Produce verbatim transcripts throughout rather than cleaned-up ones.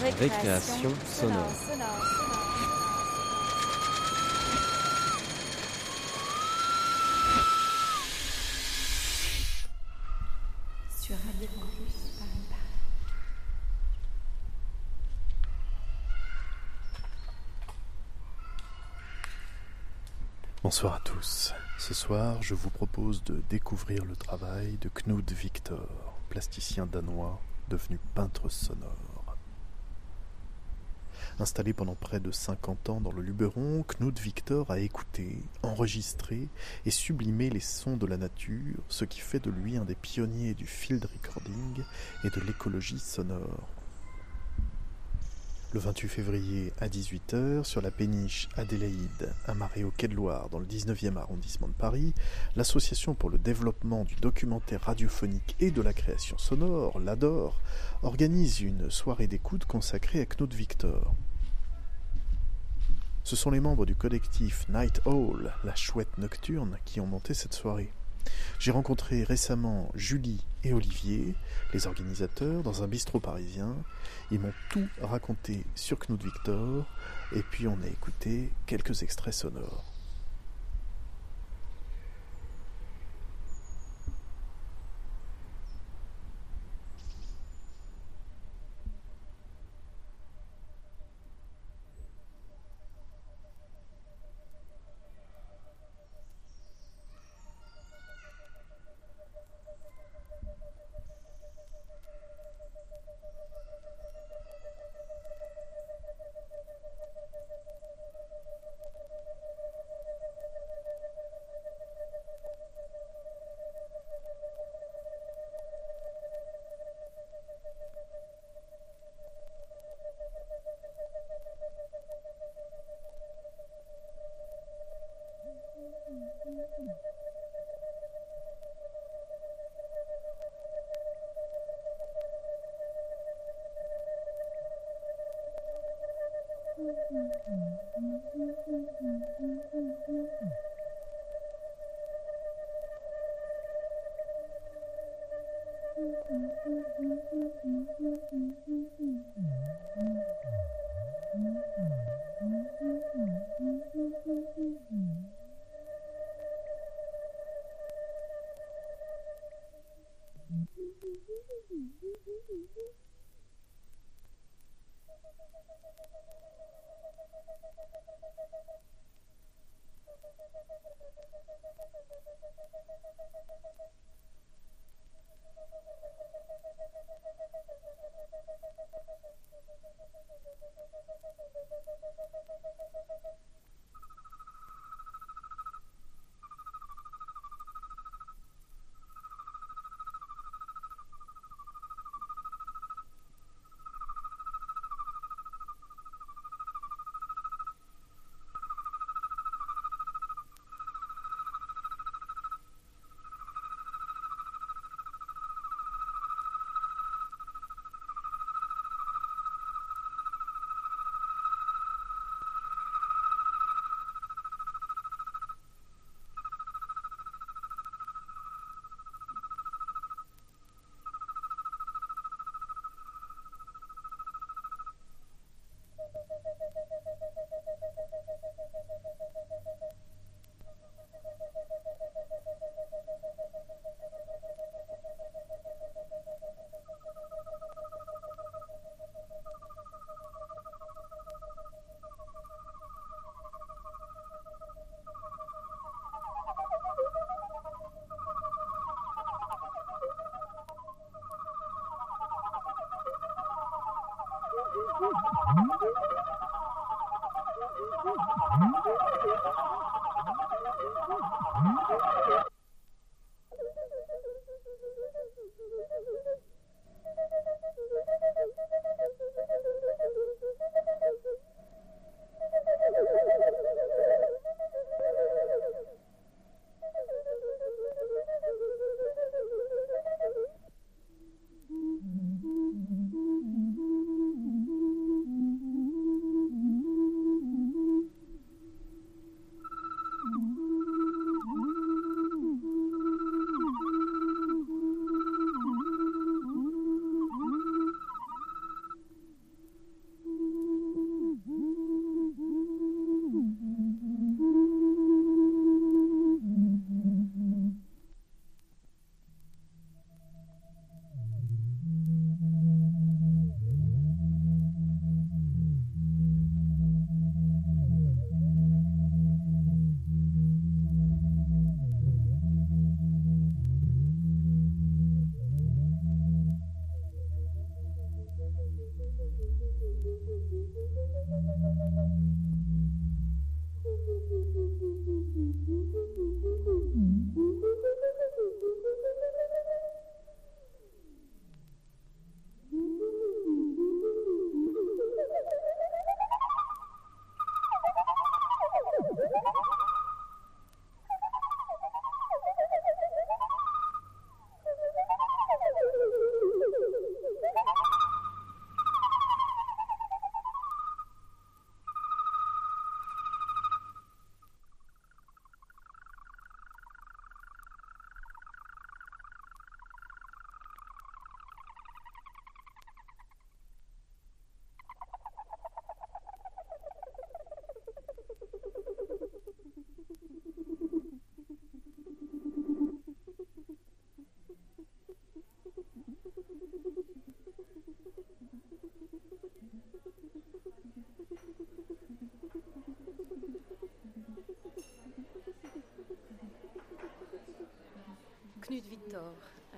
Récréation sonore. Sur Radio Campus Paris. Bonsoir à tous. Ce soir, je vous propose de découvrir le travail de Knud Victor, plasticien danois devenu peintre sonore. Installé pendant près de cinquante ans dans le Luberon, Knud Victor a écouté, enregistré et sublimé les sons de la nature, ce qui fait de lui un des pionniers du field recording et de l'écologie sonore. Le vingt-huit février à dix-huit heures, sur la péniche Adélaïde, amarrée au quai de Loire dans le dix-neuvième arrondissement de Paris, l'Association pour le développement du documentaire radiophonique et de la création sonore, l'A D O R, organise une soirée d'écoute consacrée à Knud Victor. Ce sont les membres du collectif Night Owl, la chouette nocturne, qui ont monté cette soirée. J'ai rencontré récemment Julie et Olivier, les organisateurs, dans un bistrot parisien. Ils m'ont tout raconté sur Knud Victor, et puis on a écouté quelques extraits sonores.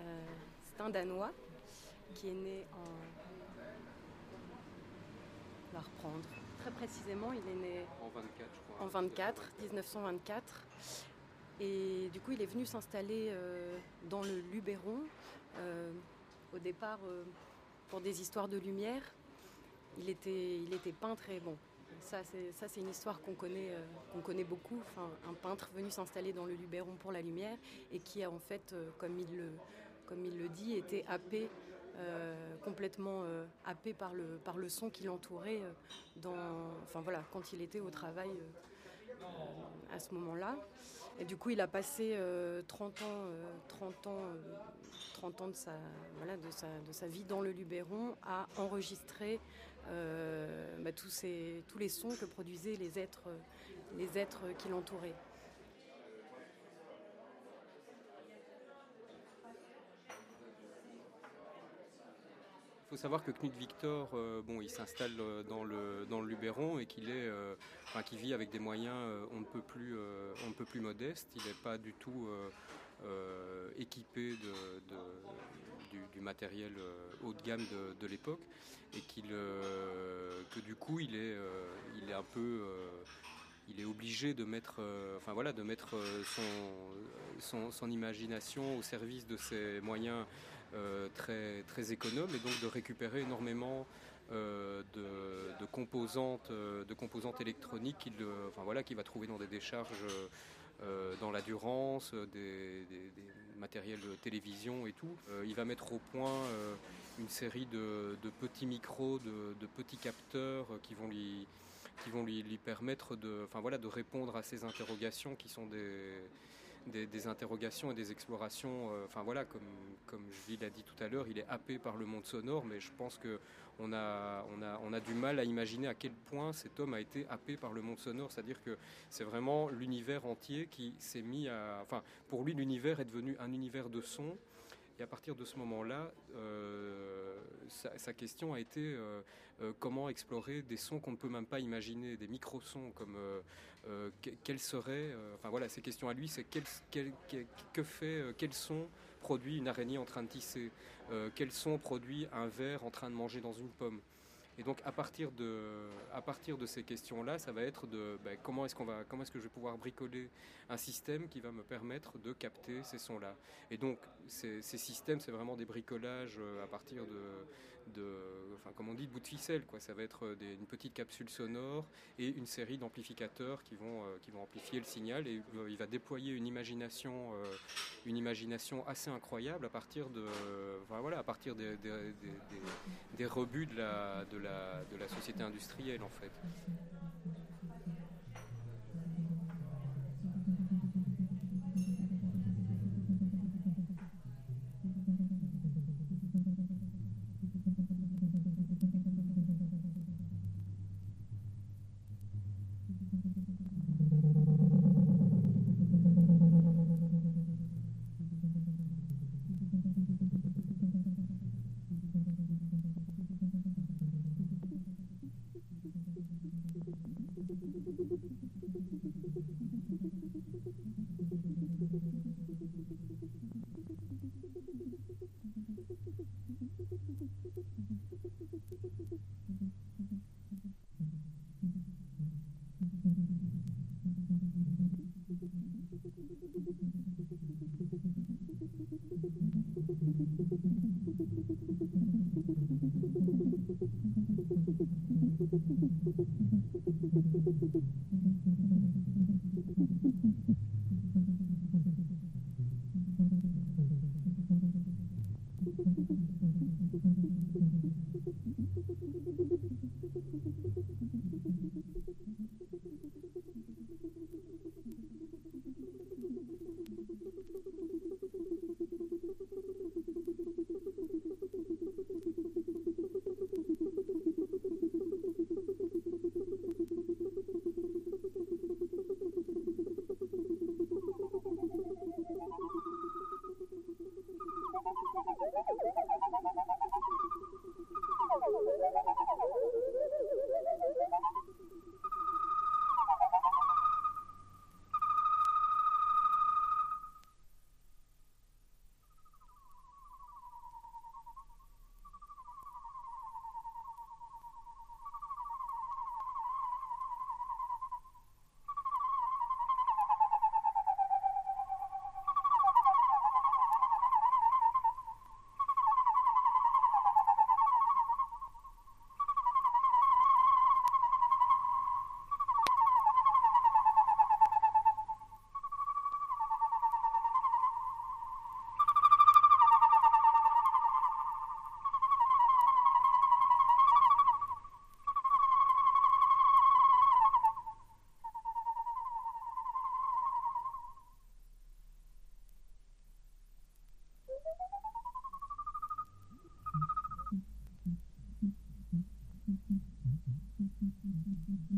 Euh, c'est un Danois qui est né en... On va reprendre. Très précisément, il est né En vingt-quatre, je crois. en vingt-quatre, dix-neuf cent vingt-quatre. Et du coup, il est venu s'installer euh, dans le Luberon, euh, au départ euh, pour des histoires de lumière. Il était, il était peintre et bon, ça c'est, ça, c'est une histoire qu'on connaît, euh, qu'on connaît beaucoup. Enfin, un peintre venu s'installer dans le Luberon pour la lumière et qui a en fait, euh, comme, il le, comme il le dit, été happé, euh, complètement euh, happé par le, par le son qui l'entourait euh, dans, enfin, voilà, quand il était au travail euh, euh, à ce moment-là. Et du coup, il a passé euh, trente ans, euh, trente ans, euh, trente ans de, sa, voilà, de, sa, de sa vie dans le Luberon à enregistrer euh, bah, tous, ces, tous les sons que produisaient les êtres, les êtres qui l'entouraient. Il faut savoir que Knut Victor, euh, bon, il s'installe dans le dans le Luberon et qu'il est, euh, enfin, qu'il vit avec des moyens euh, on ne peut plus, euh, on ne peut plus modestes. Il n'est pas du tout euh, euh, équipé de, de du, du matériel euh, haut de gamme de, de l'époque et qu'il, euh, que du coup, il est, euh, il est un peu euh, il est obligé de mettre, euh, enfin voilà, de mettre euh, son, son, son imagination au service de ses moyens euh, très, très économes et donc de récupérer énormément euh, de, de composantes, euh, de composantes électroniques qu'il, euh, enfin voilà, qu'il va trouver dans des décharges euh, dans la Durance, des, des, des matériels de télévision et tout. Euh, il va mettre au point euh, une série de, de petits micros, de, de petits capteurs qui vont lui qui vont lui, lui permettre de, enfin voilà, de répondre à ces interrogations qui sont des, des, des interrogations et des explorations. Euh, enfin voilà, comme, comme Gilles l'a dit tout à l'heure, il est happé par le monde sonore, mais je pense qu'on a, on a, on a du mal à imaginer à quel point cet homme a été happé par le monde sonore. C'est-à-dire que c'est vraiment l'univers entier qui s'est mis à... Enfin, pour lui, l'univers est devenu un univers de sons. Et à partir de ce moment-là, euh, sa, sa question a été euh, euh, comment explorer des sons qu'on ne peut même pas imaginer, des micro-sons, comme euh, euh, quels seraient, euh, enfin voilà, ses questions à lui, c'est quel, quel, quel, que fait, euh, quel son produit une araignée en train de tisser, euh, quel son produit un ver en train de manger dans une pomme. Et donc à partir de, à partir de ces questions-là, ça va être de ben, comment est-ce qu'on va, comment est-ce que je vais pouvoir bricoler un système qui va me permettre de capter ces sons-là. Et donc ces, ces systèmes, c'est vraiment des bricolages à partir de, de, enfin comme on dit, de bout de ficelle, quoi. Ça va être des, une petite capsule sonore et une série d'amplificateurs qui vont, euh, qui vont amplifier le signal. Et euh, il va déployer une imagination, euh, une imagination assez incroyable à partir de, enfin, voilà, à partir des, des, des, des, des rebuts de la, de la La, de la société industrielle en fait.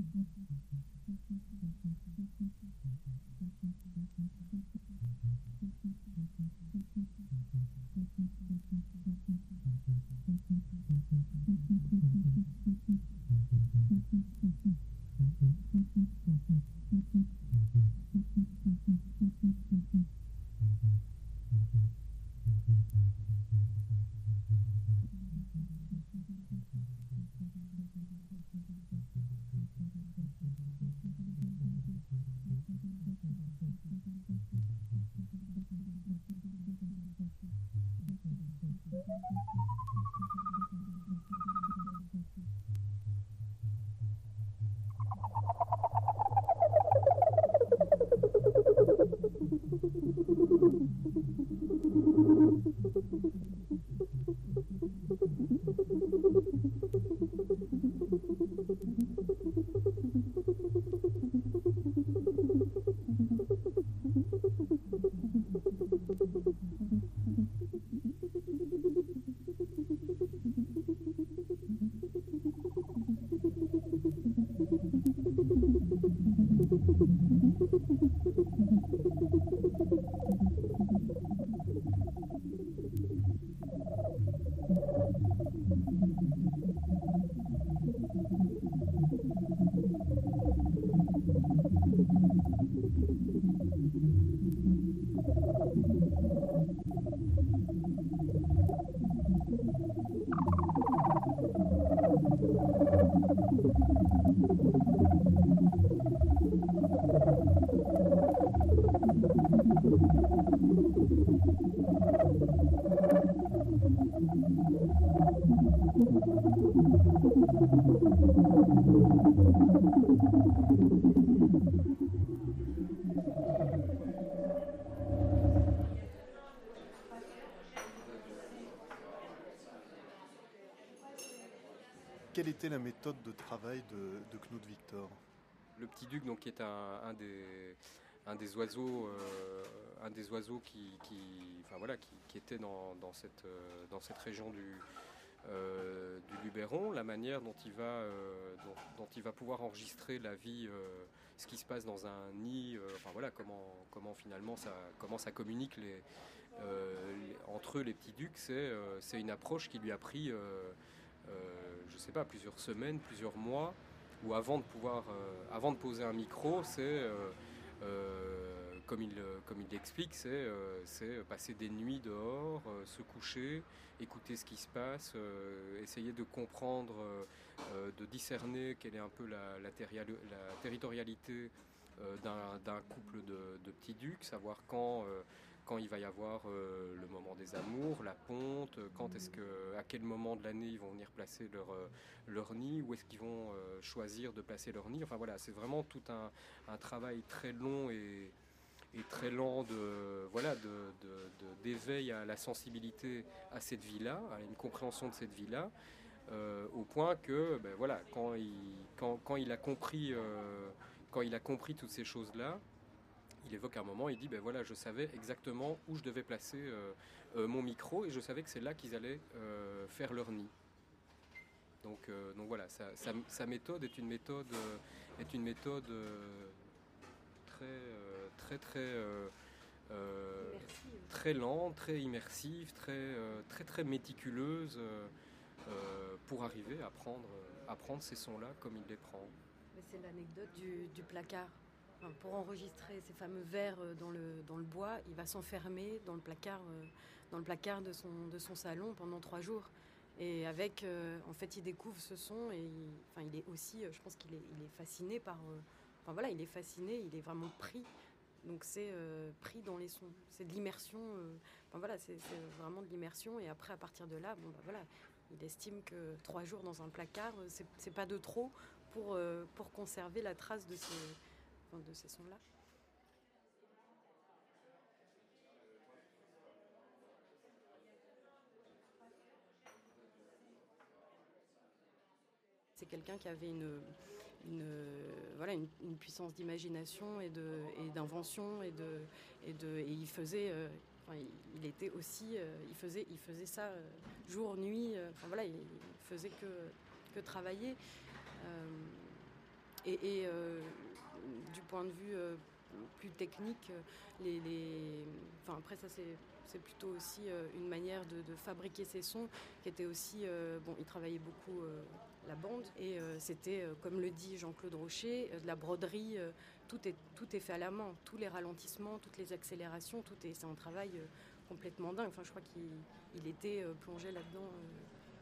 Quelle était la méthode de travail de, de Knut Victor ? Le petit duc, donc, qui est un, un, des, un des oiseaux, euh, un des oiseaux qui, qui, enfin, voilà, qui, qui était dans, dans, cette, euh, dans cette région du, euh, du Luberon, la manière dont il, va, euh, dont, dont il va pouvoir enregistrer la vie, euh, ce qui se passe dans un nid, euh, enfin, voilà, comment, comment finalement ça, comment ça communique les, euh, les, entre eux, les petits ducs, c'est, euh, c'est une approche qui lui a pris... Euh, Euh, je ne sais pas, plusieurs semaines, plusieurs mois, où avant de pouvoir, euh, avant de poser un micro, c'est, euh, euh, comme il, comme il l'explique, c'est, euh, c'est passer des nuits dehors, euh, se coucher, écouter ce qui se passe, euh, essayer de comprendre, euh, de discerner quelle est un peu la, la, terri- la territorialité euh, d'un, d'un couple de, de petits ducs, savoir quand... Euh, quand il va y avoir euh, le moment des amours, la ponte, quand est-ce que, à quel moment de l'année ils vont venir placer leur, euh, leur nid, où est-ce qu'ils vont euh, choisir de placer leur nid. Enfin voilà, c'est vraiment tout un, un travail très long et, et très lent de, voilà, de, de, de, d'éveil à la sensibilité à cette vie-là, à une compréhension de cette vie-là, euh, au point que ben, voilà, quand, il, quand, quand il a compris, euh, quand il a compris toutes ces choses-là, il évoque un moment, il dit ben voilà, je savais exactement où je devais placer euh, euh, mon micro et je savais que c'est là qu'ils allaient euh, faire leur nid. Donc, euh, donc voilà, sa, sa, sa méthode est une méthode, euh, est une méthode euh, très, euh, très, très, euh, euh, très lente, très immersive, très, euh, très, très méticuleuse euh, euh, pour arriver à prendre, à prendre ces sons-là comme il les prend. Mais c'est l'anecdote du, du placard. Enfin, pour enregistrer ces fameux vers dans le, dans le bois, il va s'enfermer dans le placard, euh, dans le placard de, son, de son salon pendant trois jours. Et avec, euh, en fait, il découvre ce son et il, enfin, il est aussi, je pense qu'il est, il est fasciné par... Euh, enfin voilà, il est fasciné, il est vraiment pris. Donc c'est euh, pris dans les sons. C'est de l'immersion. Euh, enfin voilà, c'est, c'est vraiment de l'immersion. Et après, à partir de là, bon bah voilà, il estime que trois jours dans un placard, c'est, c'est pas de trop pour, euh, pour conserver la trace de ces... de ces sons-là. C'est quelqu'un qui avait une, une, voilà, une, une puissance d'imagination et, de, et d'invention et, de, et, de, et il faisait, euh, enfin, il, il était aussi, euh, il faisait, il faisait ça euh, jour, nuit, euh, enfin voilà, il, il faisait que, que travailler. Euh, Et, et euh, du point de vue euh, plus technique, les, les... Enfin, après ça c'est, c'est plutôt aussi euh, une manière de, de fabriquer ces sons qui était aussi... Euh, bon, il travaillait beaucoup euh, la bande et euh, c'était, euh, comme le dit Jean-Claude Rocher, euh, de la broderie, euh, tout, est, tout est fait à la main, tous les ralentissements, toutes les accélérations, tout est, c'est un travail euh, complètement dingue. Enfin, je crois qu'il il était euh, plongé là-dedans. Euh,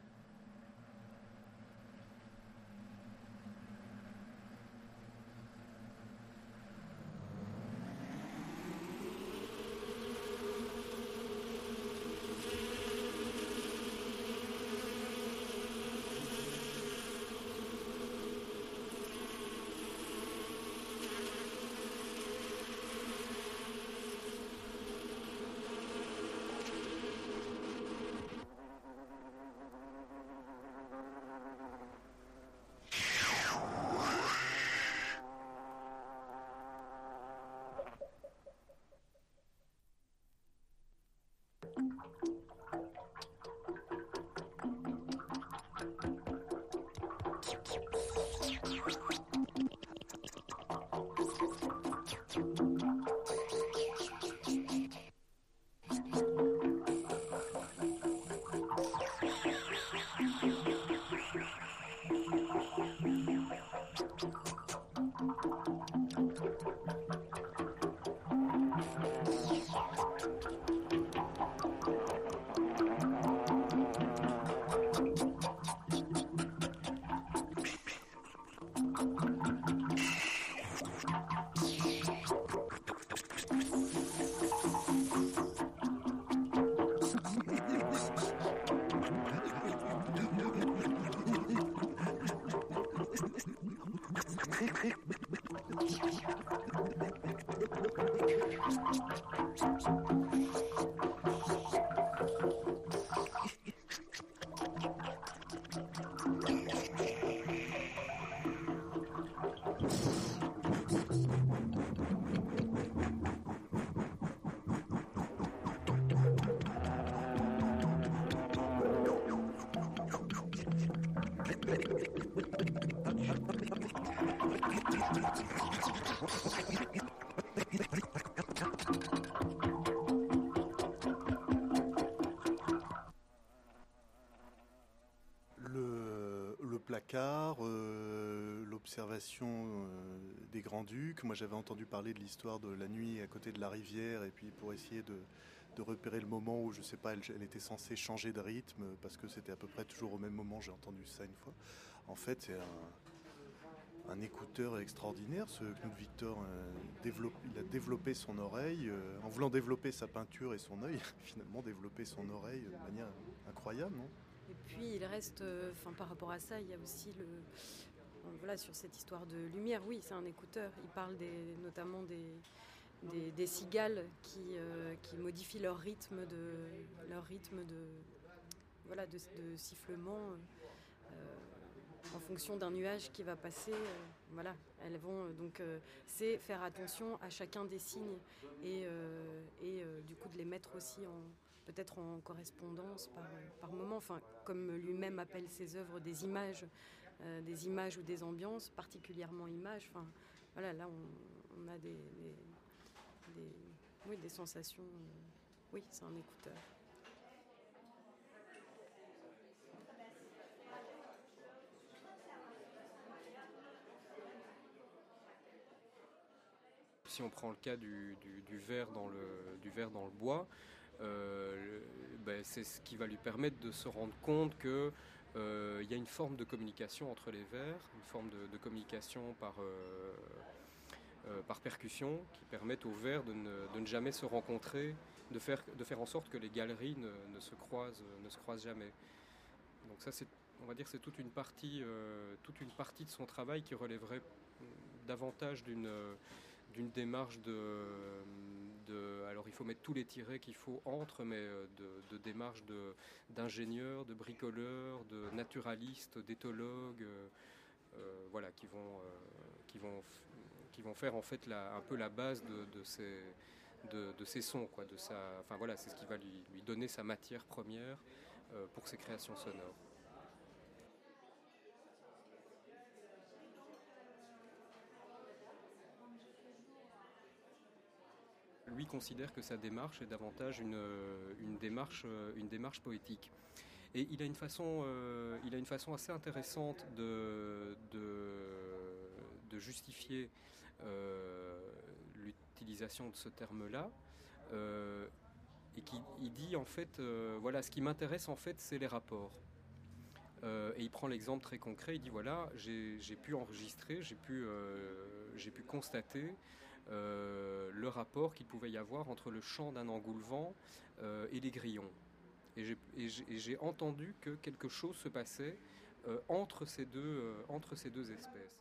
Le, le placard, euh, l'observation euh, des Grands-Ducs. Moi, j'avais entendu parler de l'histoire de la nuit à côté de la rivière, et puis pour essayer de, de repérer le moment où, je sais pas, elle, elle était censée changer de rythme, parce que c'était à peu près toujours au même moment. J'ai entendu ça une fois. En fait, c'est un, un écouteur extraordinaire, ce Knut Victor. Euh, développe, il a développé son oreille, euh, en voulant développer sa peinture et son œil, finalement développer son oreille de manière incroyable, non ? Et puis il reste, enfin euh, par rapport à ça, il y a aussi le, euh, voilà, sur cette histoire de lumière. Oui, c'est un écouteur. Il parle des, notamment des, des, des cigales qui, euh, qui modifient leur rythme de, leur rythme de, voilà, de, de sifflement euh, en fonction d'un nuage qui va passer. Euh, voilà, elles vont donc euh, c'est faire attention à chacun des signes et, euh, et euh, du coup de les mettre aussi en peut-être en correspondance par, par moment, enfin, comme lui-même appelle ses œuvres des images, euh, des images ou des ambiances, particulièrement images. Enfin, voilà, là, on, on a des, des, des, oui, des sensations. Euh, oui, c'est un écouteur. Si on prend le cas du, du, du verre dans le, du verre dans le bois, Euh, ben c'est ce qui va lui permettre de se rendre compte qu'il euh, y a une forme de communication entre les vers, une forme de, de communication par, euh, euh, par percussion qui permettent aux vers de ne, de ne jamais se rencontrer, de faire, de faire en sorte que les galeries ne, ne, se, croisent, ne se croisent jamais. Donc ça, c'est, on va dire, c'est toute une partie, euh, toute une partie de son travail qui relèverait davantage d'une... d'une démarche de, de... Alors il faut mettre tous les tirets qu'il faut entre, mais de, de démarche de, d'ingénieurs, de bricoleurs, de naturalistes, d'éthologues, euh, voilà, qui vont, euh, qui, vont, qui vont faire en fait la, un peu la base de, de, ces, de, de ces sons, quoi, de sa, enfin voilà, c'est ce qui va lui, lui donner sa matière première euh, pour ses créations sonores. lui considère que sa démarche est davantage une, une, démarche, une démarche poétique. Et il a une façon, euh, il a une façon assez intéressante de, de, de justifier euh, l'utilisation de ce terme-là. Euh, et qui il dit en fait, euh, voilà, ce qui m'intéresse en fait, c'est les rapports. Euh, et il prend l'exemple très concret, il dit voilà, j'ai, j'ai pu enregistrer, j'ai pu, euh, j'ai pu constater euh, le rapport qu'il pouvait y avoir entre le chant d'un engoulevent euh, et les grillons. Et j'ai, et, j'ai, et j'ai entendu que quelque chose se passait euh, entre, ces deux, euh, entre ces deux espèces.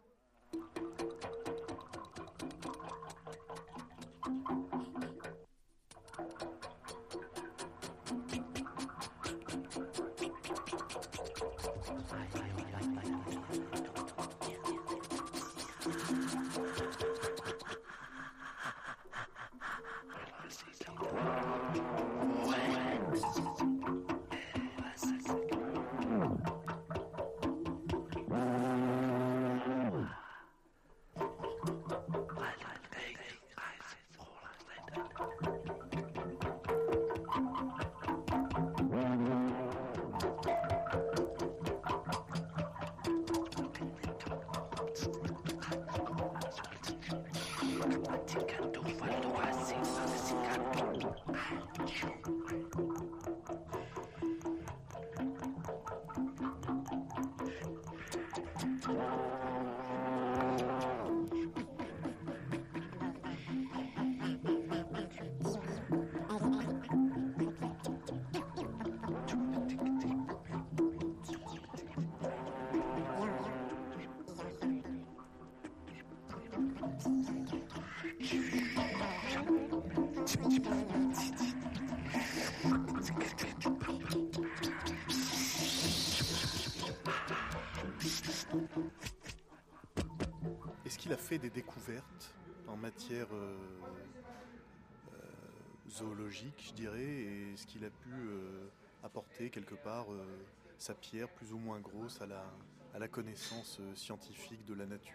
Est-ce qu'il a fait des découvertes en matière euh, euh, zoologique, je dirais, et est-ce qu'il a pu euh, apporter quelque part euh, sa pierre plus ou moins grosse à la, à la connaissance euh, scientifique de la nature ?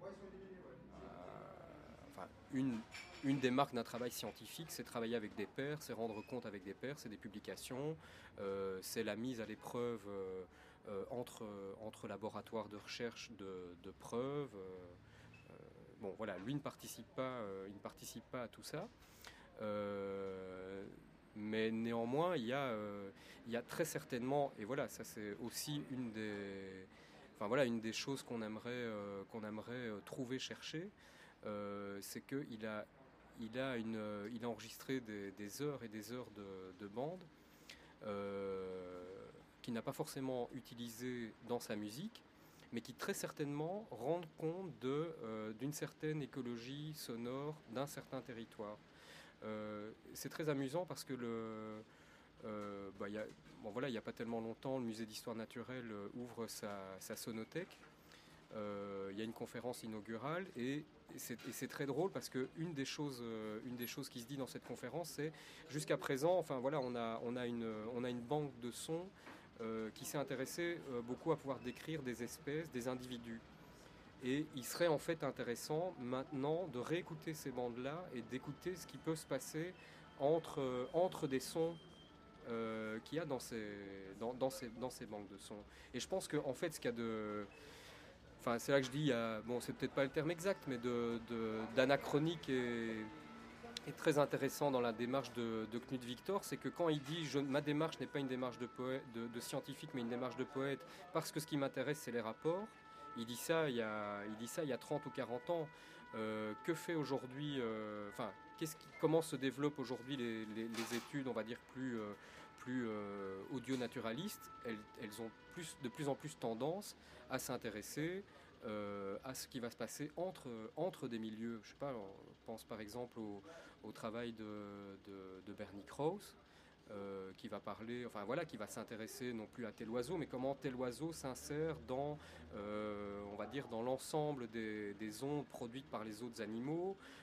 Enfin, une, une des marques d'un travail scientifique, c'est travailler avec des pairs, c'est rendre compte avec des pairs, c'est des publications, euh, c'est la mise à l'épreuve euh, euh, entre, entre laboratoires de recherche de, de preuves. Euh, bon, voilà, lui ne participe pas, euh, il ne participe pas à tout ça. Euh, mais néanmoins, il y, a, euh, il y a très certainement, et voilà, ça c'est aussi une des, enfin, voilà, une des choses qu'on aimerait, euh, qu'on aimerait trouver, chercher. Euh, c'est qu'il a, il a, une, il a enregistré des, des heures et des heures de, de bande euh, qu'il n'a pas forcément utilisé dans sa musique, mais qui très certainement rendent compte de, euh, d'une certaine écologie sonore d'un certain territoire. Euh, c'est très amusant parce que le, euh, bah, y a, bon, voilà, il n'y a pas tellement longtemps, le musée d'histoire naturelle ouvre sa, sa sonothèque. Euh, il y a une conférence inaugurale et c'est, et c'est très drôle parce que une des choses, euh, une des choses qui se dit dans cette conférence, c'est jusqu'à présent, enfin voilà, on a, on a une, on a une banque de sons euh, qui s'est intéressée euh, beaucoup à pouvoir décrire des espèces, des individus. Et il serait en fait intéressant maintenant de réécouter ces bandes-là et d'écouter ce qui peut se passer entre, euh, entre des sons euh, qu'il y a dans ces, dans, dans, ces, dans ces banques de sons. Et je pense qu'en fait, ce qu'il y a de... Enfin, c'est là que je dis, il y a, bon, c'est peut-être pas le terme exact, mais de, de, d'anachronique et, et très intéressant dans la démarche de, de Knut Victor, c'est que quand il dit je, ma démarche n'est pas une démarche de, poète, de, de scientifique, mais une démarche de poète, parce que ce qui m'intéresse, c'est les rapports. Il dit ça il y a, il dit ça il y a trente ou quarante ans. Euh, que fait aujourd'hui, euh, enfin, qu'est-ce qui, comment se développent aujourd'hui les, les, les études, on va dire, plus, euh, plus euh, audio-naturalistes. Elles, elles ont plus, de plus en plus tendance à s'intéresser euh, à ce qui va se passer entre, entre des milieux. Je sais pas, on pense par exemple au, au travail de, de, de Bernie Krause, Euh, qui va parler, enfin voilà, qui va s'intéresser non plus à tel oiseau, mais comment tel oiseau s'insère dans, euh, on va dire, dans l'ensemble des, des ondes produites par les autres animaux,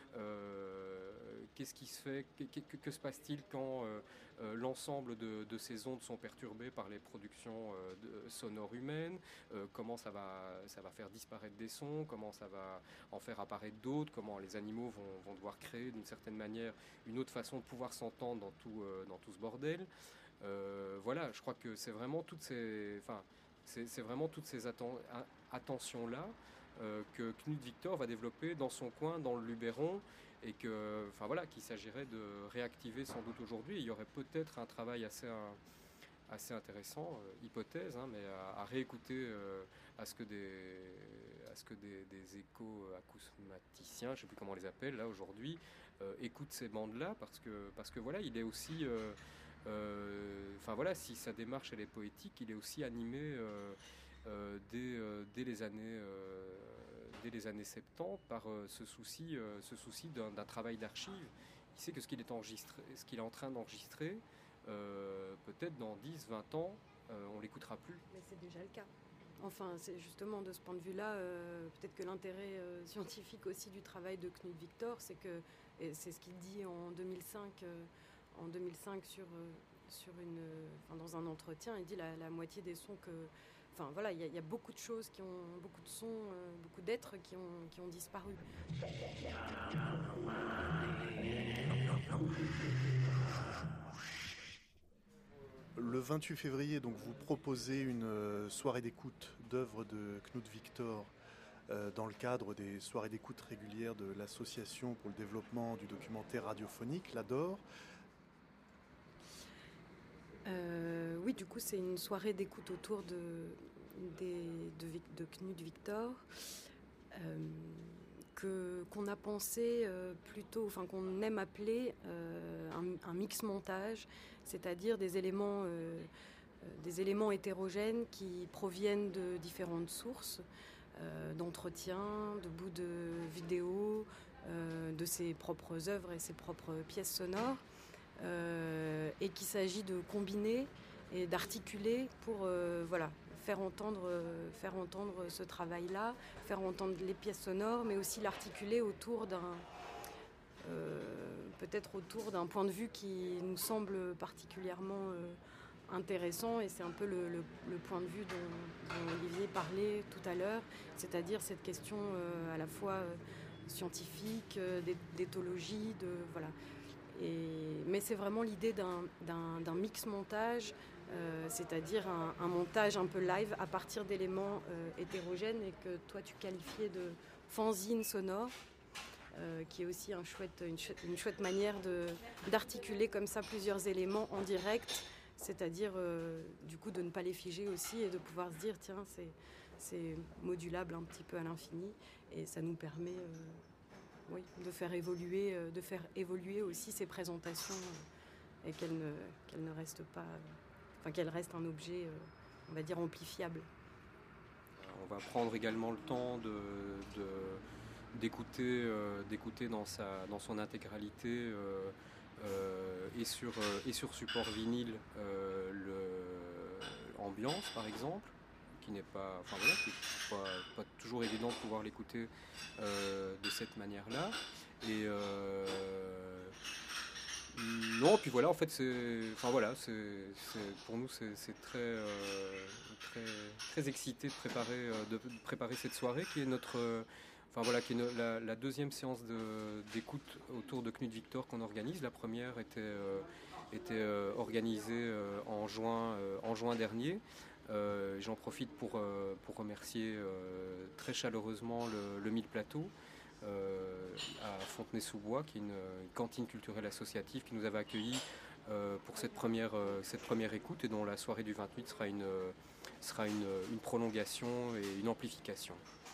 Euh, qu'est-ce qui se fait, que, que, que se passe-t-il quand euh, euh, l'ensemble de, de ces ondes sont perturbées par les productions euh, de, sonores humaines, euh, comment ça va, ça va faire disparaître des sons, comment ça va en faire apparaître d'autres, comment les animaux vont, vont devoir créer d'une certaine manière une autre façon de pouvoir s'entendre dans tout, euh, dans tout ce bordel. Euh, voilà, je crois que c'est vraiment toutes ces, enfin, c'est, c'est vraiment toutes ces atten- attentions-là euh, que Knut Victor va développer dans son coin, dans le Luberon, et que, enfin voilà, qu'il s'agirait de réactiver sans doute aujourd'hui. Il y aurait peut-être un travail assez, un, assez intéressant, euh, hypothèse, hein, mais à, à réécouter euh, à ce que des, à ce que des, des écho-acousmaticiens, je ne sais plus comment on les appelle là aujourd'hui, euh, écoutent ces bandes-là, parce que, parce que voilà, il est aussi, euh, euh, enfin voilà, si sa démarche elle est poétique, il est aussi animé euh, euh, dès, euh, dès les années, euh, dès les années soixante-dix par euh, ce souci, euh, ce souci d'un, d'un travail d'archive. Il sait que ce qu'il est enregistré, ce qu'il est en train d'enregistrer. Euh, peut-être dans dix, vingt ans, euh, on ne l'écoutera plus. Mais c'est déjà le cas. Enfin, c'est justement de ce point de vue-là, euh, peut-être que l'intérêt euh, scientifique aussi du travail de Knut Victor, c'est que, et c'est ce qu'il dit en deux mille cinq, euh, en deux mille cinq sur, euh, sur une, enfin, dans un entretien, il dit la, la moitié des sons que... Enfin voilà, il y, y a beaucoup de choses qui ont, beaucoup de sons, euh, beaucoup d'êtres qui ont, qui ont disparu. Le vingt-huit février, donc, vous proposez une soirée d'écoute d'œuvres de Knut Victor euh, dans le cadre des soirées d'écoute régulières de l'Association pour le développement du documentaire radiophonique, l'A D O R. Euh, oui, du coup, c'est une soirée d'écoute autour de, des, de, de Knut Victor euh, que, qu'on a pensé euh, plutôt, enfin qu'on aime appeler euh, un, un mix montage, c'est-à-dire des éléments, euh, des éléments hétérogènes qui proviennent de différentes sources, euh, d'entretiens, de bouts de vidéos, euh, de ses propres œuvres et ses propres pièces sonores. Euh, et qu'il s'agit de combiner et d'articuler pour euh, voilà, faire entendre, euh, faire entendre ce travail-là, faire entendre les pièces sonores, mais aussi l'articuler autour d'un, euh, peut-être autour d'un point de vue qui nous semble particulièrement euh, intéressant, et c'est un peu le, le, le point de vue dont, dont Olivier parlait tout à l'heure, c'est-à-dire cette question euh, à la fois euh, scientifique, euh, d'éthologie, de voilà. Et, mais c'est vraiment l'idée d'un, d'un, d'un mix montage, euh, c'est-à-dire un, un montage un peu live à partir d'éléments euh, hétérogènes et que toi tu qualifiais de fanzine sonore, euh, qui est aussi un chouette, une, chouette, une chouette manière de, d'articuler comme ça plusieurs éléments en direct, c'est-à-dire euh, du coup de ne pas les figer aussi et de pouvoir se dire tiens c'est, c'est modulable un petit peu à l'infini et ça nous permet... Euh, Oui, de faire évoluer, de faire évoluer aussi ces présentations et qu'elles ne, qu'elles ne restent pas, enfin qu'elles restent un objet, on va dire, amplifiable. On va prendre également le temps de, de, d'écouter, euh, d'écouter dans, sa, dans son intégralité euh, euh, et, sur, euh, et sur support vinyle euh, le, Ambiance par exemple, qui n'est pas, enfin voilà, qui n'est pas, pas toujours évident de pouvoir l'écouter euh, de cette manière-là. Et euh, non, puis voilà, en fait, c'est, enfin voilà, c'est, c'est pour nous, c'est, c'est très, euh, très, très excité de préparer, de préparer cette soirée qui est notre, euh, enfin voilà, qui est no, la, la deuxième séance de, d'écoute autour de Knut Victor qu'on organise. La première était, euh, était euh, organisée euh, en juin, euh, en juin dernier. Euh, j'en profite pour, euh, pour remercier euh, très chaleureusement le, le Mille Plateau euh, à Fontenay-sous-Bois, qui est une, une cantine culturelle associative qui nous avait accueillis euh, pour cette première, euh, cette première écoute et dont la soirée du vingt-huit sera une, euh, sera une, une prolongation et une amplification.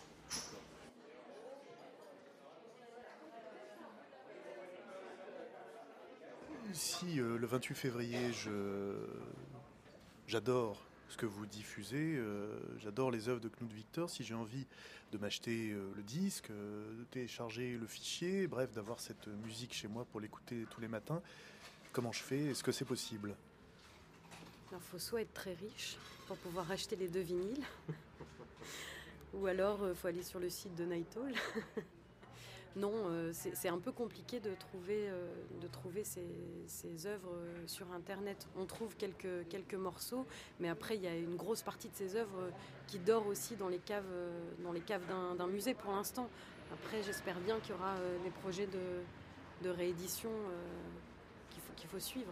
Si euh, le vingt-huit février, je... j'adore ce que vous diffusez, euh, j'adore les œuvres de Knut Victor, si j'ai envie de m'acheter euh, le disque, euh, de télécharger le fichier, bref, d'avoir cette musique chez moi pour l'écouter tous les matins, comment je fais? Est-ce que c'est possible? Il faut soit être très riche pour pouvoir acheter les deux vinyles, ou alors il euh, faut aller sur le site de Night Owl. non, euh, c'est, c'est un peu compliqué de trouver, euh, de trouver ces, ces œuvres euh, sur Internet. On trouve quelques, quelques morceaux, mais après, il y a une grosse partie de ces œuvres qui dort aussi dans les caves, euh, dans les caves d'un, d'un musée pour l'instant. Après, j'espère bien qu'il y aura euh, des projets de, de réédition euh, qu'il faut, qu'il faut suivre.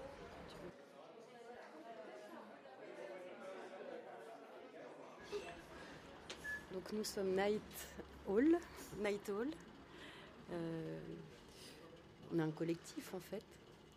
Donc nous sommes Night Hall. Night Hall. Euh, on a un collectif en fait.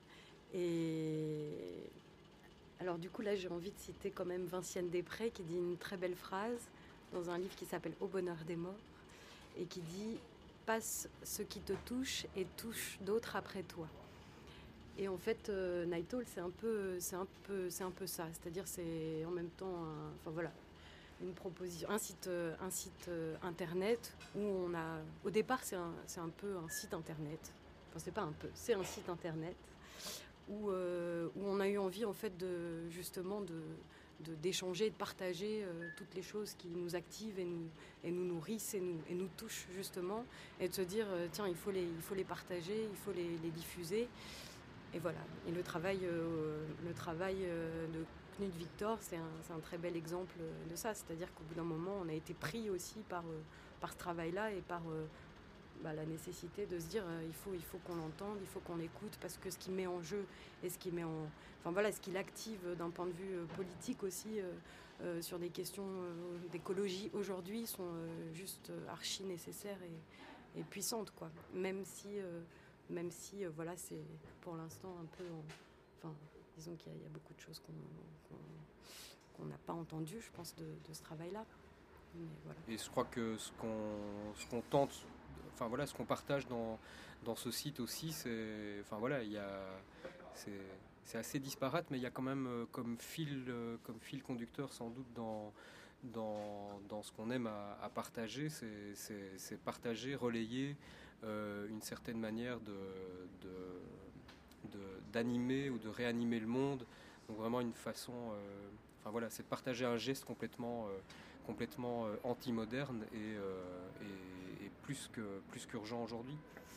Et alors du coup là j'ai envie de citer quand même Vinciane Després qui dit une très belle phrase dans un livre qui s'appelle Au bonheur des morts et qui dit « Passe ce qui te touche et touche d'autres après toi ». Et en fait, euh, Night Hall, c'est un peu, c'est un peu, c'est un peu ça. C'est-à-dire, c'est en même temps, un, enfin voilà, une proposition, un site, un site internet où on a, au départ, c'est un, c'est un peu un site internet. Enfin, c'est pas un peu, c'est un site internet où, euh, où on a eu envie en fait de justement de, de d'échanger, de partager euh, toutes les choses qui nous activent et nous, et nous nourrissent et nous, et nous touchent justement, et de se dire euh, tiens, il faut les, il faut les partager, il faut les, les diffuser. Et voilà. Et le travail, euh, le travail euh, de Knut Victor, c'est un, c'est un très bel exemple de ça. C'est-à-dire qu'au bout d'un moment, on a été pris aussi par, euh, par ce travail-là et par euh, bah, la nécessité de se dire euh, il faut, il faut qu'on l'entende, il faut qu'on l'écoute, parce que ce qui met en jeu et ce qui met en, enfin voilà, ce qui l'active d'un point de vue euh, politique aussi euh, euh, sur des questions euh, d'écologie aujourd'hui sont euh, juste euh, archi nécessaires et, et puissantes, quoi. Même si euh, Même si, euh, voilà, c'est pour l'instant un peu... En... Enfin, disons qu'il y a, il y a beaucoup de choses qu'on qu'on, qu'on n'a pas entendues, je pense, de, de ce travail-là. Mais voilà. Et je crois que ce qu'on, ce qu'on tente, enfin voilà, ce qu'on partage dans, dans ce site aussi, c'est... Enfin voilà, il y a... C'est, c'est assez disparate, mais il y a quand même euh, comme, fil, euh, comme fil conducteur, sans doute, dans... Dans, dans ce qu'on aime à, à partager, c'est, c'est, c'est partager, relayer euh, une certaine manière de, de, de, d'animer ou de réanimer le monde. Donc vraiment une façon, euh, enfin voilà, c'est de partager un geste complètement, euh, complètement euh, anti-moderne et, euh, et, et plus, que, plus qu'urgent aujourd'hui.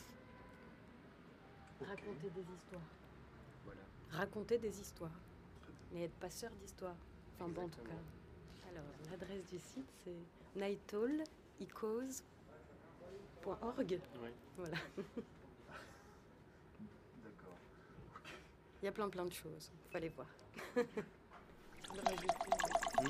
Raconter des histoires. Voilà. Raconter des histoires. Mais être passeur d'histoires. Enfin bon, en tout cas. Alors, l'adresse du site, c'est night hall icos point org. Oui. Voilà. D'accord. Il y a plein plein de choses. Il faut aller voir. Le rajouter. Mmh.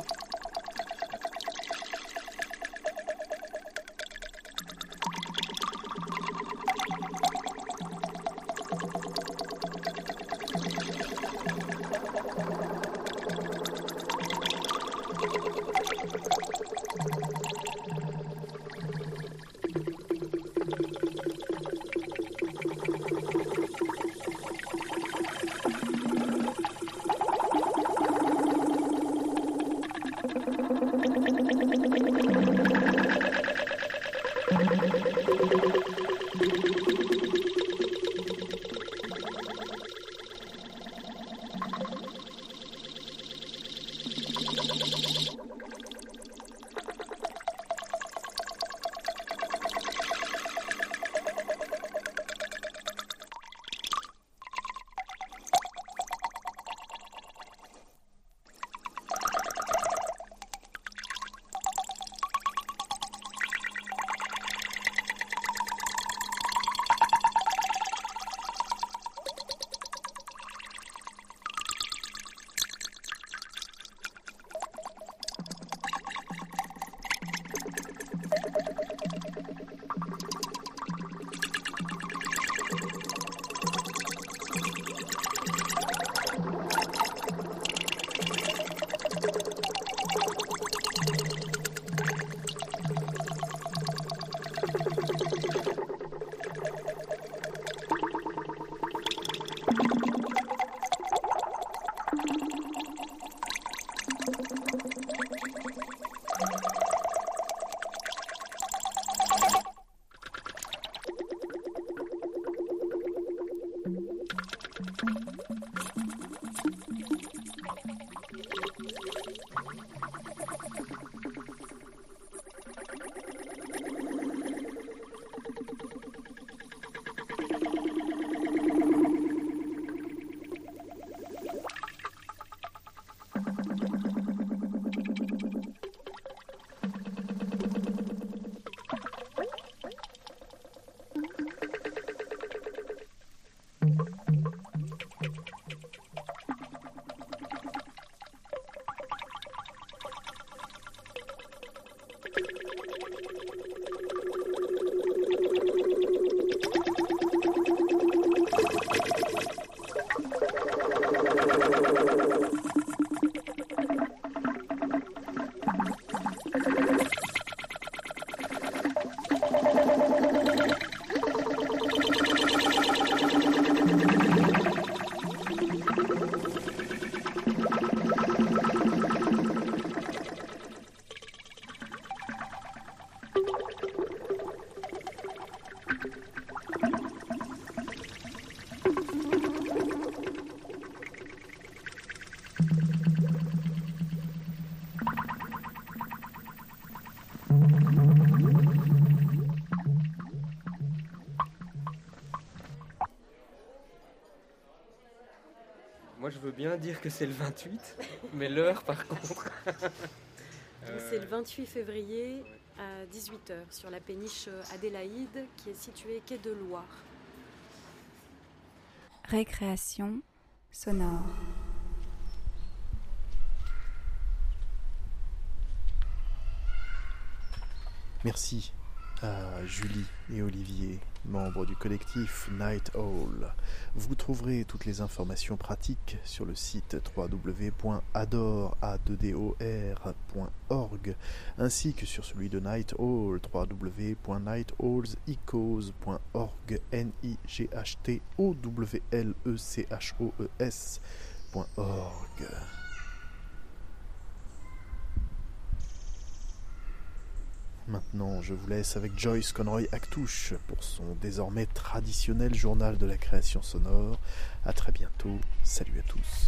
Moi, je veux bien dire que c'est le vingt-huit, mais l'heure, par contre... Donc, c'est le vingt-huit février à dix-huit heures sur la péniche Adélaïde qui est située quai de Loire. Récréation sonore. Merci à Julie et Olivier, membres du collectif Night Owl. Vous trouverez toutes les informations pratiques sur le site w w w point ador point org ainsi que sur celui de Night Owl w w w point night owls icos point org n i g h t o w l e c h o e s point org. Maintenant, je vous laisse avec Joyce Conroy Actouche pour son désormais traditionnel journal de la création sonore. À très bientôt. Salut à tous.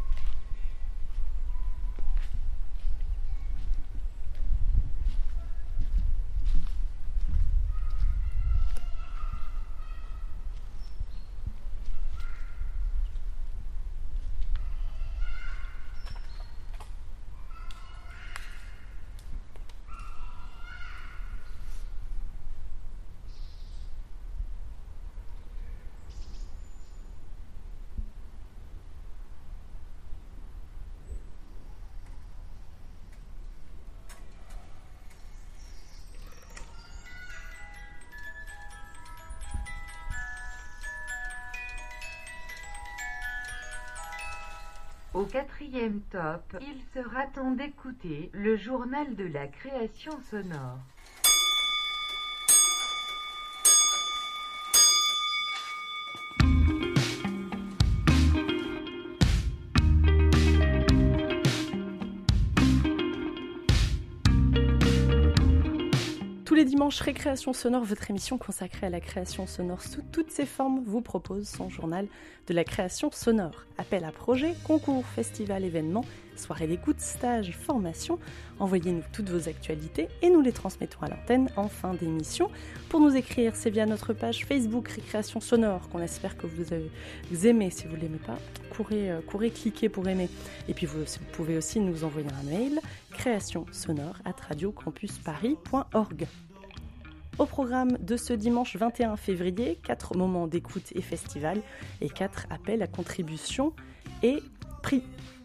Au quatrième top, il sera temps d'écouter le journal de la création sonore. Tous les dimanches, Récréation sonore, votre émission consacrée à la création sonore sous toutes ses formes, vous propose son journal de la création sonore. Appel à projets, concours, festivals, événements, soirées d'écoute, stages, formations. Envoyez-nous toutes vos actualités et nous les transmettons à l'antenne en fin d'émission. Pour nous écrire, c'est via notre page Facebook Récréation sonore qu'on espère que vous, avez, vous aimez. Si vous ne l'aimez pas, courez, euh, courez cliquez pour aimer. Et puis vous, vous pouvez aussi nous envoyer un mail création sonore arobase radio campus paris point org. Au programme de ce dimanche vingt et un février, quatre moments d'écoute et festival et quatre appels à contribution et prix.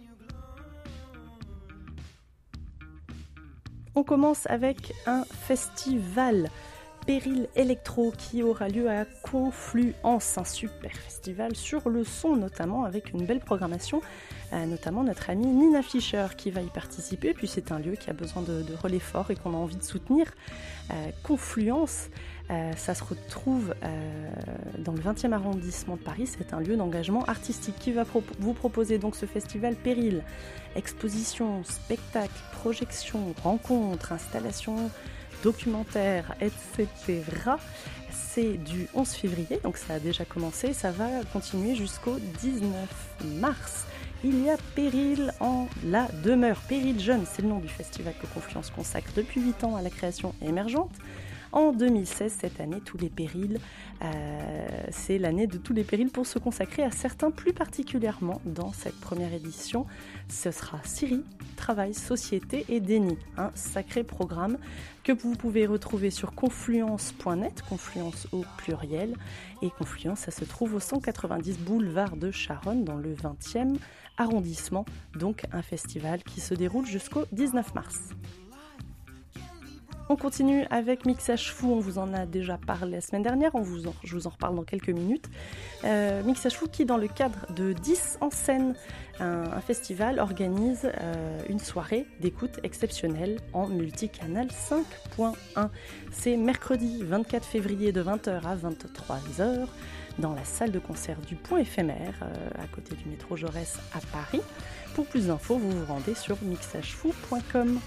On commence avec un festival Péril Electro qui aura lieu à Confluence, un super festival sur le son notamment avec une belle programmation, euh, notamment notre amie Nina Fischer qui va y participer, puis c'est un lieu qui a besoin de, de relais forts et qu'on a envie de soutenir. Euh, Confluence, euh, ça se retrouve euh, dans le vingtième arrondissement de Paris, c'est un lieu d'engagement artistique qui va pro- vous proposer donc ce festival Péril. Expositions, spectacles, projections, rencontres, installations, documentaires, et cetera. C'est du onze février, donc ça a déjà commencé, ça va continuer jusqu'au dix-neuf mars. Il y a Péril en la demeure. Péril Jeune, c'est le nom du festival que Confluence consacre depuis huit ans à la création émergente. En deux mille seize, cette année, tous les périls, euh, c'est l'année de tous les périls pour se consacrer à certains plus particulièrement dans cette première édition. Ce sera Syrie, Travail, Société et Déni, un sacré programme que vous pouvez retrouver sur confluence point net, Confluence au pluriel. Et Confluence, ça se trouve au cent quatre-vingt-dix boulevard de Charonne dans le vingtième arrondissement. Donc un festival qui se déroule jusqu'au dix-neuf mars. On continue avec Mixage Fou, on vous en a déjà parlé la semaine dernière, on vous en, je vous en reparle dans quelques minutes. Euh, Mixage Fou qui, dans le cadre de dix en scène, un, un festival, organise euh, une soirée d'écoute exceptionnelle en multicanal cinq point un. C'est mercredi vingt-quatre février de vingt heures à vingt-trois heures dans la salle de concert du Point Éphémère, euh, à côté du métro Jaurès à Paris. Pour plus d'infos, vous vous rendez sur mixage fou point com.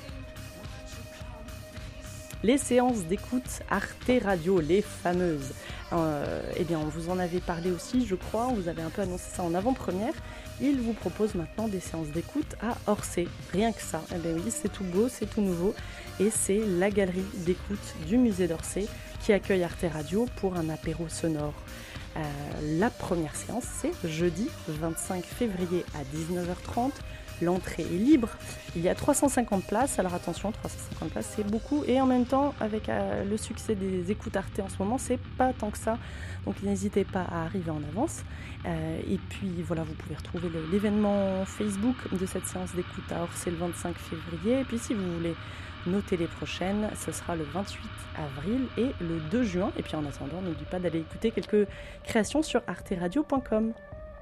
Les séances d'écoute Arte Radio, les fameuses. Euh, eh bien, on vous en avait parlé aussi, je crois, on vous avait un peu annoncé ça en avant-première. Il vous propose maintenant des séances d'écoute à Orsay. Rien que ça. Eh bien oui, c'est tout beau, c'est tout nouveau. Et c'est la galerie d'écoute du musée d'Orsay qui accueille Arte Radio pour un apéro sonore. Euh, la première séance, c'est jeudi vingt-cinq février à dix-neuf heures trente. L'entrée est libre, il y a trois cent cinquante places, alors attention, trois cent cinquante places c'est beaucoup, et en même temps, avec euh, le succès des écoutes Arte en ce moment, c'est pas tant que ça, donc n'hésitez pas à arriver en avance. Euh, et puis voilà, vous pouvez retrouver le, l'événement Facebook de cette séance d'écoute à Orsay le vingt-cinq février, et puis si vous voulez noter les prochaines, ce sera le vingt-huit avril et le deux juin, et puis en attendant, n'oubliez pas d'aller écouter quelques créations sur arte radio point com.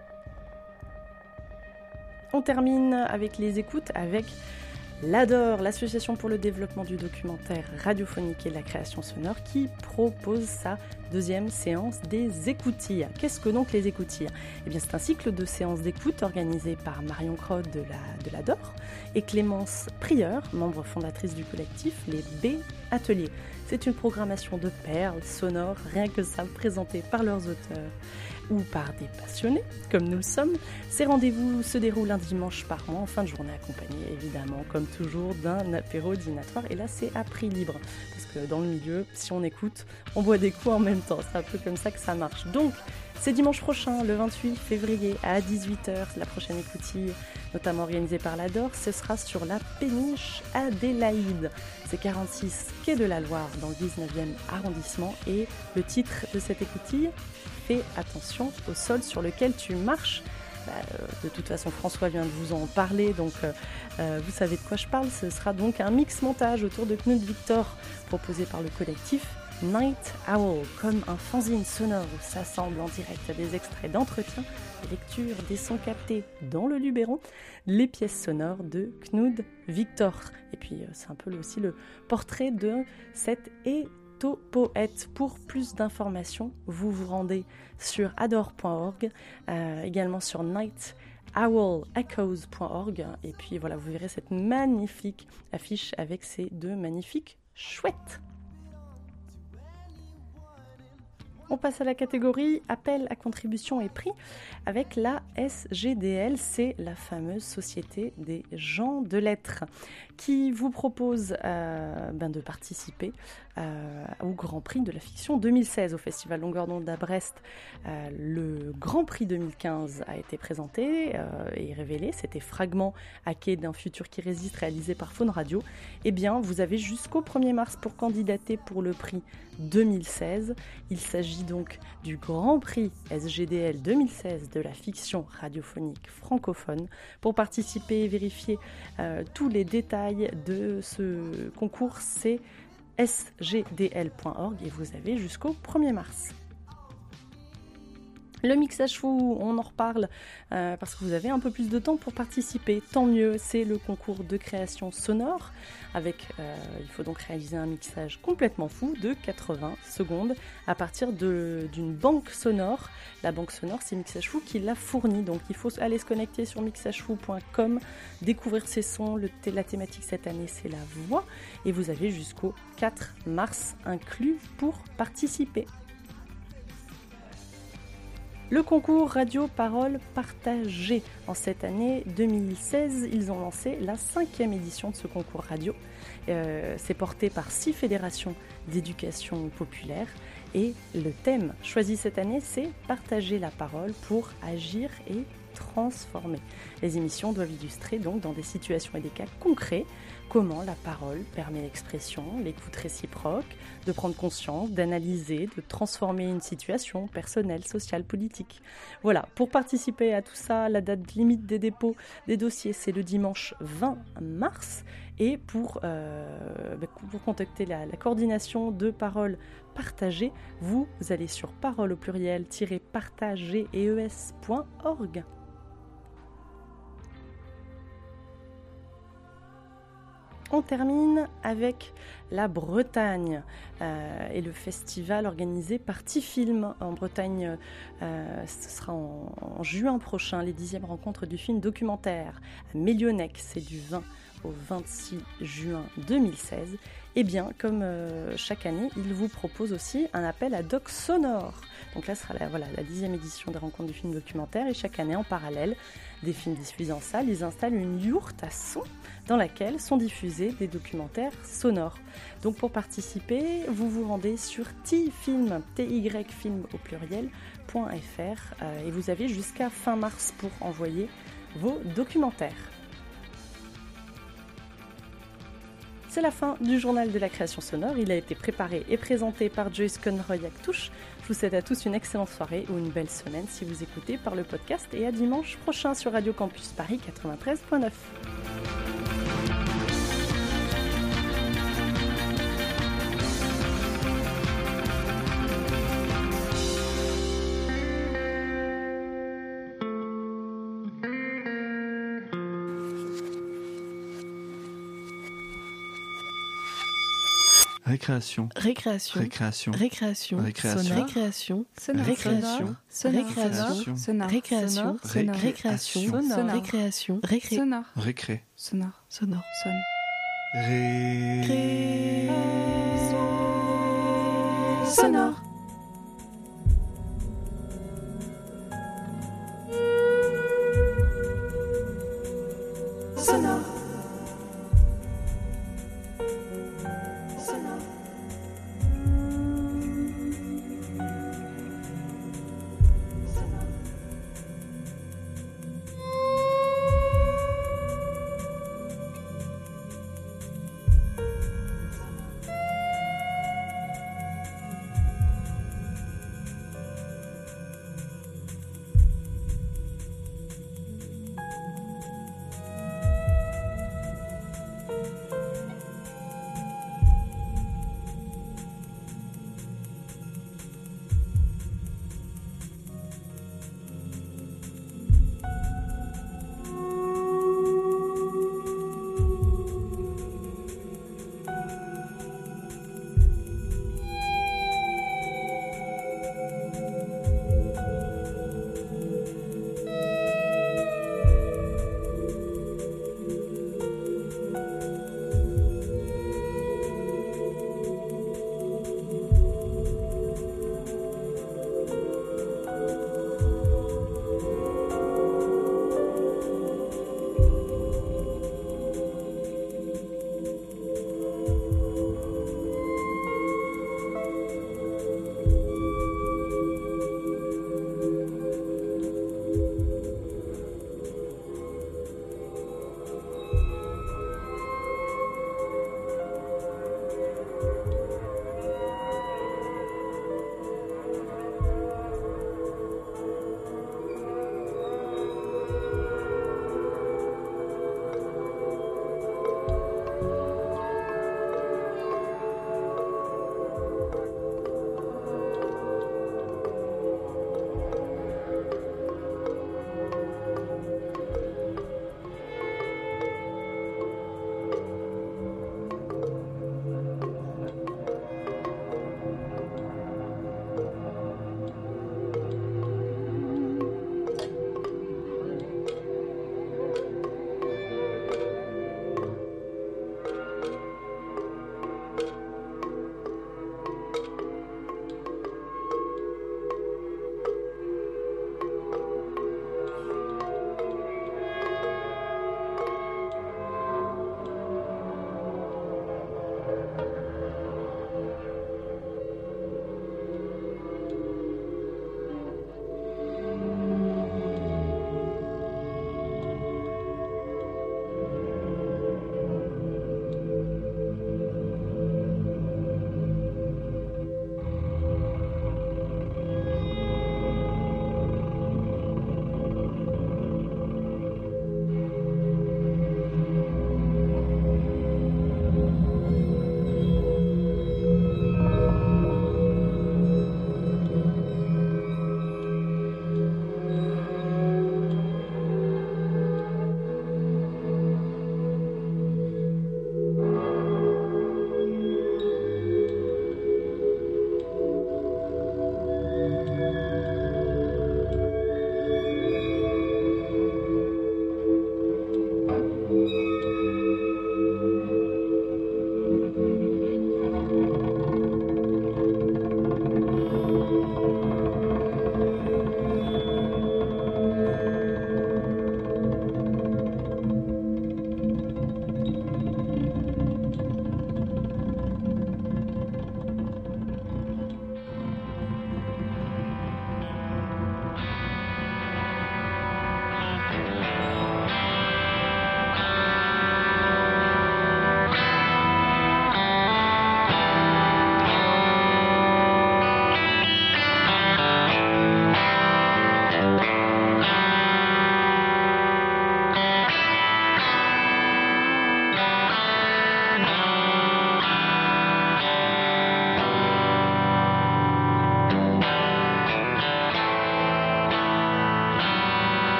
On termine avec les écoutes avec l'A D O R, l'Association pour le développement du documentaire radiophonique et de la création sonore, qui propose sa deuxième séance des écoutilles. Qu'est-ce que donc les écoutilles ? Eh bien, c'est un cycle de séances d'écoute organisé par Marion Crode de la, de l'A D O R et Clémence Prieur, membre fondatrice du collectif Les B Ateliers. C'est une programmation de perles sonores, rien que ça, présentée par leurs auteurs ou par des passionnés, comme nous le sommes. Ces rendez-vous se déroulent un dimanche par mois, en fin de journée, accompagné évidemment, comme toujours, d'un apéro dînatoire. Et là, c'est à prix libre, parce que dans le milieu, si on écoute, on boit des coups en même temps. C'est un peu comme ça que ça marche. Donc, c'est dimanche prochain, le vingt-huit février, à dix-huit heures, la prochaine écoutille, notamment organisée par l'A D O R, ce sera sur la péniche Adélaïde. C'est quarante-six quai de la Loire, dans le dix-neuvième arrondissement. Et le titre de cette écoutille, fais attention au sol sur lequel tu marches. Bah, euh, de toute façon, François vient de vous en parler, donc euh, euh, vous savez de quoi je parle. Ce sera donc un mix montage autour de Knut Victor, proposé par le collectif Night Owl, comme un fanzine sonore où s'assemblent en direct des extraits d'entretien, des lectures, des sons captés dans le Luberon, les pièces sonores de Knut Victor. Et puis, euh, c'est un peu aussi le portrait de cette et Poète. Pour plus d'informations, vous vous rendez sur ador point org, euh, également sur night owl echoes point org, et puis voilà, vous verrez cette magnifique affiche avec ces deux magnifiques chouettes. On passe à la catégorie appel à contribution et prix avec la S G D L, c'est la fameuse Société des gens de lettres qui vous propose euh, ben de participer euh, au Grand Prix de la fiction deux mille seize au Festival Longueur d'onde à Brest. Euh, le Grand Prix deux mille quinze a été présenté euh, et révélé, c'était Fragments hackés d'un futur qui résiste réalisé par Faune Radio. Eh bien, vous avez jusqu'au premier mars pour candidater pour le prix deux mille seize. Il s'agit donc du Grand Prix S G D L deux mille seize de la fiction radiophonique francophone. Pour participer et vérifier euh, tous les détails de ce concours, c'est s g d l point org et vous avez jusqu'au premier mars. Le mixage fou, on en reparle euh, parce que vous avez un peu plus de temps pour participer. Tant mieux, c'est le concours de création sonore. Avec, euh, il faut donc réaliser un mixage complètement fou de quatre-vingts secondes à partir de, d'une banque sonore. La banque sonore, c'est Mixage Fou qui l'a fournie. Donc il faut aller se connecter sur mixage fou point com, découvrir ces sons. Le, la thématique cette année, c'est la voix. Et vous avez jusqu'au quatre mars inclus pour participer. Le concours Radio Parole Partagée. En cette année deux mille seize, ils ont lancé la cinquième édition de ce concours radio. Euh, c'est porté par six fédérations d'éducation populaire. Et le thème choisi cette année, c'est partager la parole pour agir et transformer. Les émissions doivent illustrer donc dans des situations et des cas concrets comment la parole permet l'expression, l'écoute réciproque, de prendre conscience, d'analyser, de transformer une situation personnelle, sociale, politique. Voilà, pour participer à tout ça, la date limite des dépôts des dossiers, c'est le dimanche vingt mars. Et pour, euh, bah, pour contacter la, la coordination de Paroles Partagées, vous allez sur parole au pluriel-partagees point org. On termine avec la Bretagne euh, et le festival organisé par Tifilm en Bretagne. Euh, ce sera en, en juin prochain, les dixièmes rencontres du film documentaire à Mélionnec. C'est du vingt au vingt-six juin deux mille seize. Et bien, comme euh, chaque année, il vous propose aussi un appel à doc sonore. Donc là, ce sera la, voilà, la dixième édition des rencontres du film documentaire. Et chaque année, en parallèle des films diffusés en salle, ils installent une yourte à son dans laquelle sont diffusés des documentaires sonores. Donc pour participer, vous vous rendez sur tyfilm, T Y film au pluriel, .fr euh, et vous avez jusqu'à fin mars pour envoyer vos documentaires. C'est la fin du journal de la création sonore. Il a été préparé et présenté par Joyce Conroy-Actouche. Je vous souhaite à tous une excellente soirée ou une belle semaine si vous écoutez par le podcast et à dimanche prochain sur Radio Campus Paris quatre-vingt-treize neuf. Récréation. Récréation. Récréation. Récréation. Récréation. Récréation. Sonore. Récréation. Sonore. Récréation. Sonore. Récréation. Sonore. Récréation. Sonore. Récréation. Récré. Sonore. Récré. Sonore. Sonore. Sonne. Ré. Sonore. Sonore.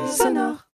Sonore.